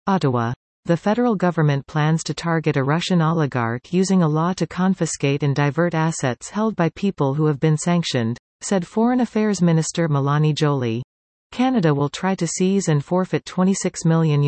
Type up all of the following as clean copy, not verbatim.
Ottawa. The federal government plans to target a Russian oligarch using a law to confiscate and divert assets held by people who have been sanctioned, said Foreign Affairs Minister Mélanie Joly. Canada will try to seize and forfeit $26 million,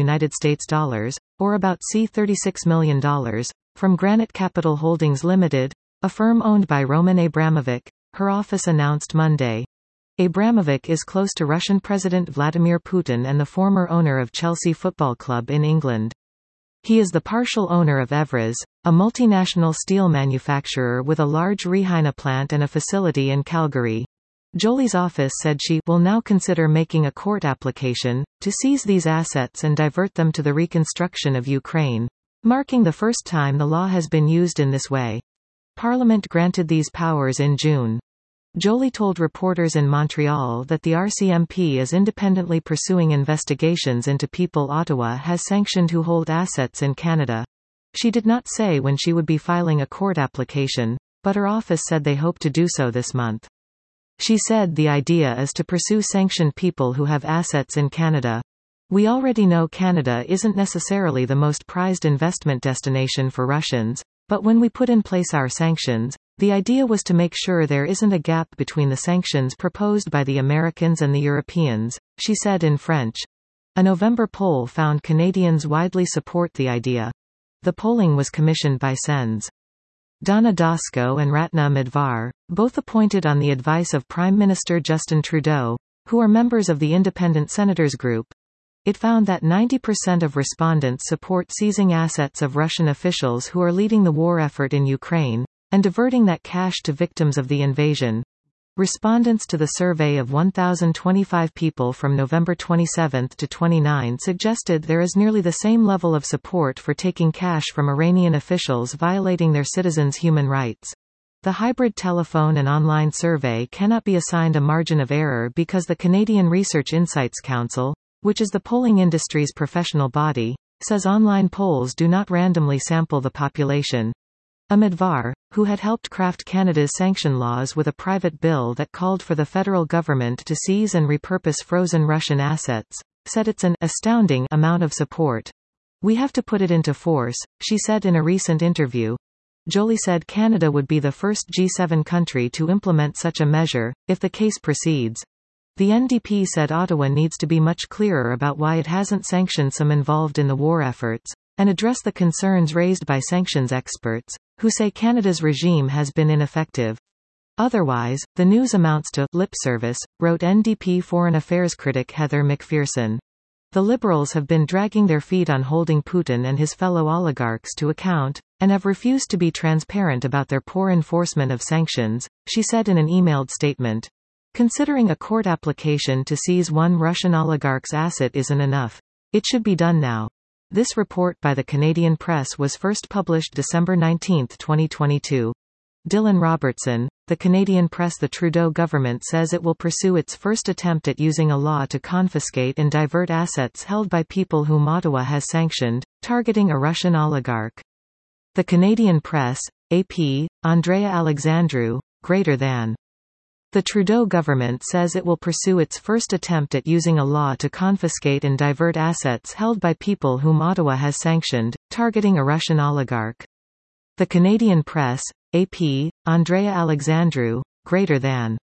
or about $36 million, from Granite Capital Holdings Limited, a firm owned by Roman Abramovich, her office announced Monday. Abramovich is close to Russian President Vladimir Putin and the former owner of Chelsea Football Club in England. He is the partial owner of Evraz, a multinational steel manufacturer with a large Regina plant and a facility in Calgary. Joly's office said she will now consider making a court application to seize these assets and divert them to the reconstruction of Ukraine, marking the first time the law has been used in this way. Parliament granted these powers in June. Joly told reporters in Montreal that the RCMP is independently pursuing investigations into people Ottawa has sanctioned who hold assets in Canada. She did not say when she would be filing a court application, but her office said they hope to do so this month. She said the idea is to pursue sanctioned people who have assets in Canada. We already know Canada isn't necessarily the most prized investment destination for Russians, but when we put in place our sanctions, the idea was to make sure there isn't a gap between the sanctions proposed by the Americans and the Europeans, she said in French. A November poll found Canadians widely support the idea. The polling was commissioned by SENS. Donna Dosko and Ratna Midvar, both appointed on the advice of Prime Minister Justin Trudeau, who are members of the Independent Senators Group. It found that 90% of respondents support seizing assets of Russian officials who are leading the war effort in Ukraine, and diverting that cash to victims of the invasion. Respondents to the survey of 1,025 people from November 27 to 29 suggested there is nearly the same level of support for taking cash from Iranian officials violating their citizens' human rights. The hybrid telephone and online survey cannot be assigned a margin of error because the Canadian Research Insights Council, which is the polling industry's professional body, says online polls do not randomly sample the population. Midvar, who had helped craft Canada's sanction laws with a private bill that called for the federal government to seize and repurpose frozen Russian assets, said it's an astounding amount of support. We have to put it into force, she said in a recent interview. Joly said Canada would be the first G7 country to implement such a measure, if the case proceeds. The NDP said Ottawa needs to be much clearer about why it hasn't sanctioned some involved in the war efforts, and address the concerns raised by sanctions experts, who say Canada's regime has been ineffective. Otherwise, the news amounts to lip service, wrote NDP Foreign Affairs critic Heather McPherson. The Liberals have been dragging their feet on holding Putin and his fellow oligarchs to account, and have refused to be transparent about their poor enforcement of sanctions, she said in an emailed statement. Considering a court application to seize one Russian oligarch's asset isn't enough. It should be done now. This report by the Canadian Press was first published December 19, 2022. Dylan Robertson, the Canadian Press. The Trudeau government says it will pursue its first attempt at using a law to confiscate and divert assets held by people whom Ottawa has sanctioned, targeting a Russian oligarch. The Canadian Press, AP, Andrea Alexandru, greater than. The Trudeau government says it will pursue its first attempt at using a law to confiscate and divert assets held by people whom Ottawa has sanctioned, targeting a Russian oligarch. The Canadian Press, AP, Andrea Alexandru, greater than.